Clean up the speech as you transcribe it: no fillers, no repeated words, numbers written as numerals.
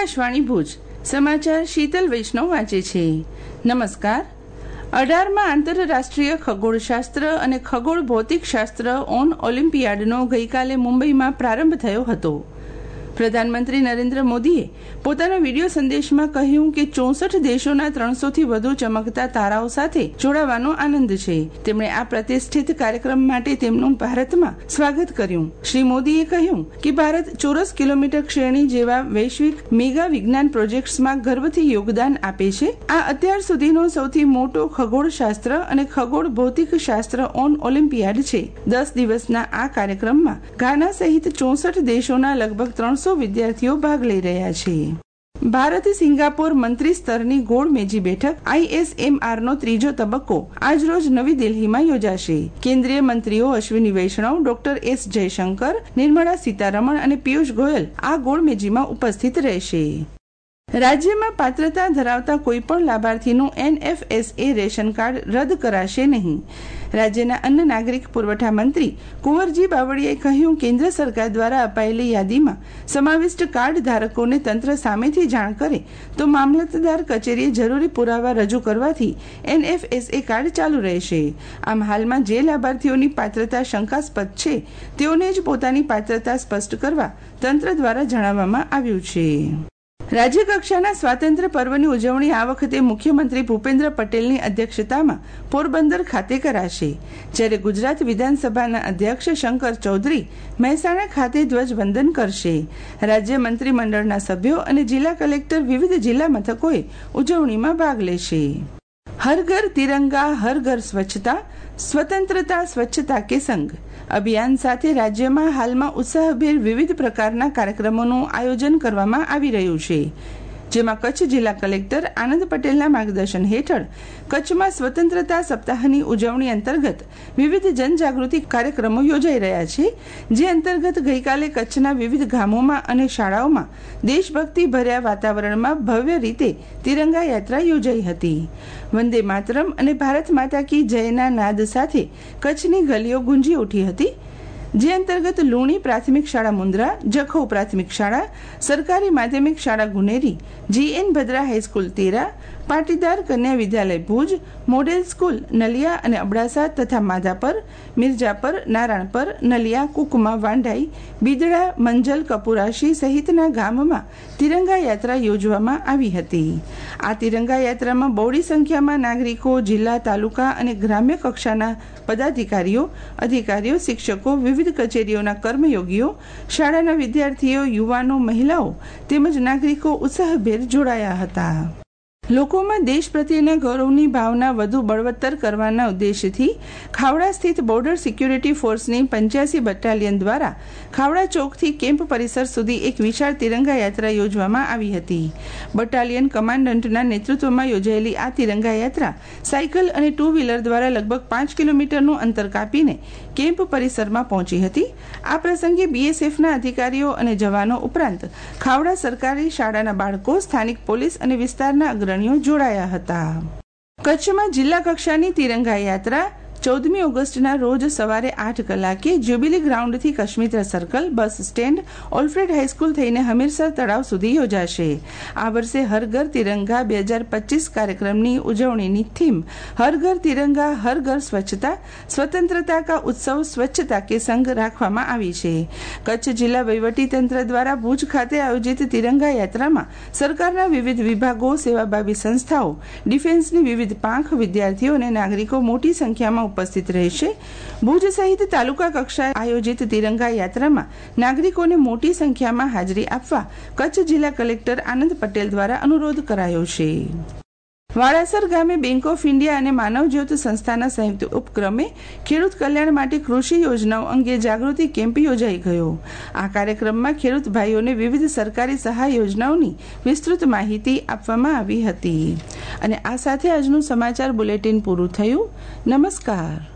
આકાશવાણી ભુજ સમાચાર શીતલ વૈષ્ણવ વાંચે છે. નમસ્કાર. 18મા આંતરરાષ્ટ્રીય ખગોળશાસ્ત્ર અને ખગોળ ભૌતિકશાસ્ત્ર ઓન ઓલિમ્પિયાડનો ગઈકાલે મુંબઈમાં પ્રારંભ થયો હતો. પ્રધાનમંત્રી નરેન્દ્ર મોદીએ પોતાના વિડીયો સંદેશમાં કહ્યું કે 64 દેશોના 300થી વધુ ચમકતા તારાઓ સાથે જોડાવાનો આનંદ છે. તેમણે આ પ્રતિષ્ઠિત કાર્યક્રમ માટે તેમનું ભારતમાં સ્વાગત કર્યું. શ્રી મોદીએ કહ્યું કે ભારત ચોરસ કિલોમીટર શ્રેણી જેવા વૈશ્વિક મેગા વિજ્ઞાન પ્રોજેક્ટ્સમાં ગર્વથી યોગદાન આપે છે. આ અત્યાર સુધીનો સૌથી મોટો ખગોળશાસ્ત્ર અને ખગોળ ભૌતિકશાસ્ત્ર ઓન ઓલિમ્પિયાડ છે. 10 દિવસના આ કાર્યક્રમમાં ઘાના સહિત 64 દેશોના લગભગ 300 વિદ્યાર્થીઓ ભાગ લઈ રહ્યા છે. ભારત સિંગાપોર મંત્રી સ્તરની ગોળ મેજી બેઠક ISMRનો ત્રીજો તબક્કો આજરોજ નવી દિલ્હીમાં યોજાશે. કેન્દ્રીય મંત્રીઓ અશ્વિની વૈષ્ણવ, ડોક્ટર S જયશંકર, નિર્મળા સીતારમણ અને પિયુષ ગોયલ આ ગોળ મેજીમાં ઉપસ્થિત રહેશે. રાજ્યમાં પાત્રતા ધરાવતા કોઈપણ લાભાર્થીનું NFSA રેશન કાર્ડ રદ કરાશે નહીં. રાજ્યના અન્ન નાગરિક પુરવઠા મંત્રી કુંવરજી બાવળીયાએ કહ્યું, કેન્દ્ર સરકાર દ્વારા અપાયેલી યાદીમાં સમાવિષ્ટ કાર્ડ ધારકોને તંત્ર સામેથી જાણ કરે તો મામલતદાર કચેરીએ જરૂરી પુરાવા રજૂ કરવાથી NFSA કાર્ડ ચાલુ રહેશે. આમ હાલમાં જે લાભાર્થીઓની પાત્રતા શંકાસ્પદ છે તેઓને જ પોતાની પાત્રતા સ્પષ્ટ કરવા તંત્ર દ્વારા જણાવવામાં આવ્યું છે. રાજ્ય કક્ષાના સ્વાતંત્ર્ય પર્વની ઉજવણી આ વખતે મુખ્યમંત્રી ભૂપેન્દ્ર પટેલની અધ્યક્ષતામાં પોરબંદર ખાતે કરાશે, જ્યારે ગુજરાત વિધાનસભાના અધ્યક્ષ શંકર ચૌધરી મહેસાણા ખાતે ધ્વજવંદન કરશે. રાજ્ય મંત્રીમંડળના સભ્યો અને જિલ્લા કલેક્ટર વિવિધ જિલ્લા મથકોએ ઉજવણીમાં ભાગ લેશે. હર ઘર તિરંગા હર ઘર સ્વચ્છતા, સ્વતંત્રતા સ્વચ્છતા કે સંગ અભિયાન સાથે રાજ્યમાં હાલમાં ઉત્સાહભેર વિવિધ પ્રકારના કાર્યક્રમોનું આયોજન કરવામાં આવી રહ્યું છે, જેમાં કચ્છ જિલ્લા કલેક્ટર આનંદ પટેલના માર્ગદર્શન હેઠળ કચ્છમાં સ્વતંત્રતા સપ્તાહની ઉજવણી અંતર્ગત વિવિધ જનજાગૃતિ કાર્યક્રમો યોજાઈ રહ્યા છે. જે અંતર્ગત ગઈકાલે કચ્છના વિવિધ ગામોમાં અને શાળાઓમાં દેશભક્તિ ભર્યા વાતાવરણમાં ભવ્ય રીતે તિરંગા યાત્રા યોજાઈ હતી. વંદે માતરમ અને ભારત માતા કી જયના નાદ સાથે કચ્છની ગલીઓ ગુંજી ઉઠી હતી. જે અંતર્ગત લુણી પ્રાથમિક શાળા મુન્દ્રા, જખૌ પ્રાથમિક શાળા, સરકારી માધ્યમિક શાળા ગુનેરી, GN ભદ્રા હાઈસ્કૂલ તેરા, પાટીદાર કન્યા વિદ્યાલય ભુજ, મોડેલ સ્કૂલ નલિયા અને અબડાસા તથા માધાપર, મિર્જાપર, નારાયણપર, નલિયા, કુકમા, વાંઢાઈ, બીદડા, મંજલ, કપુરાશી સહિતના ગામમાં તિરંગા યાત્રા યોજવામાં આવી હતી. આ તિરંગા યાત્રામાં બહોળી સંખ્યામાં નાગરિકો, જિલ્લા, તાલુકા અને ગ્રામ્ય કક્ષાના પદાધિકારીઓ, અધિકારીઓ, શિક્ષકો, વિવિધ કચેરીઓના કર્મયોગીઓ, શાળાના વિદ્યાર્થીઓ, યુવાનો, મહિલાઓ તેમજ નાગરિકો ઉત્સાહભેર જોડાયા હતા. લોકોમાં દેશ પ્રત્યેના ગૌરવની ભાવના વધુ બળવત્તર કરવાના ઉદ્દેશથી ખાવડા સ્થિત બોર્ડર સિક્યુરિટી ફોર્સની 85 બટાલિયન દ્વારા ખાવડા ચોકથી કેમ્પ પરિસર સુધી એક વિશાળ તિરંગા યાત્રા યોજવામાં આવી હતી. બટાલિયન કમાન્ડન્ટના નેતૃત્વમાં યોજાયેલી આ તિરંગા યાત્રા સાયકલ અને 2 વ્હીલર દ્વારા લગભગ 5 કિલોમીટરનું અંતર કાપીને કેમ્પ પરિસરમાં પહોંચી હતી. આ પ્રસંગે BSFના અધિકારીઓ અને જવાનો ઉપરાંત ખાવડા સરકારી શાળાના બાળકો, સ્થાનિક પોલીસ અને વિસ્તારના અગ્રણીઓ જોડાયા હતા. કચ્છમાં જિલ્લા કક્ષાની તિરંગા યાત્રા 14મી ઓગસ્ટના રોજ સવારે 8 કલાકે જ્યુબિલી ગ્રાઉન્ડથી Kashmir circle, bus stand, Alfred high school થઈને હમીરસર તળાવ સુધી યોજાશે. આ વર્ષે હર ઘર તિરંગા 2025 કાર્યક્રમની ઉજવણીની થીમ હર ઘર તિરંગા હર ઘર સ્વચ્છતા, સ્વતંત્રતા કા ઉત્સવ સ્વચ્છતા કે સંગ રાખવામાં આવી છે. કચ્છ જિલ્લા વહીવટીતંત્ર દ્વારા ભુજ ખાતે આયોજિત તિરંગા યાત્રામાં સરકારના વિવિધ વિભાગો, સેવાભાવી સંસ્થાઓ, ડિફેન્સની વિવિધ પાંખ, વિદ્યાર્થીઓ અને નાગરિકો મોટી સંખ્યામાં ઉપસ્થિત રહેશે. ભુજ સહિત તાલુકા કક્ષાએ આયોજિત તિરંગા યાત્રામાં નાગરિકોને મોટી સંખ્યામાં હાજરી આપવા કચ્છ જિલ્લા કલેક્ટર આનંદ પટેલ દ્વારા અનુરોધ કરાયો છે. વાડાસર ગામે બેંક ઓફ ઇન્ડિયા અને માનવ જ્યોત સંસ્થાના સંયુક્ત ઉપક્રમે ખેડૂત કલ્યાણ માટે કૃષિ યોજનાઓ અંગે જાગૃતિ કેમ્પ યોજાઈ ગયો. આ કાર્યક્રમમાં ખેડૂત ભાઈઓને વિવિધ સરકારી સહાય યોજનાઓની વિસ્તૃત માહિતી આપવામાં આવી હતી. અને આ સાથે આજનું સમાચાર બુલેટિન પૂરું થયું. નમસ્કાર.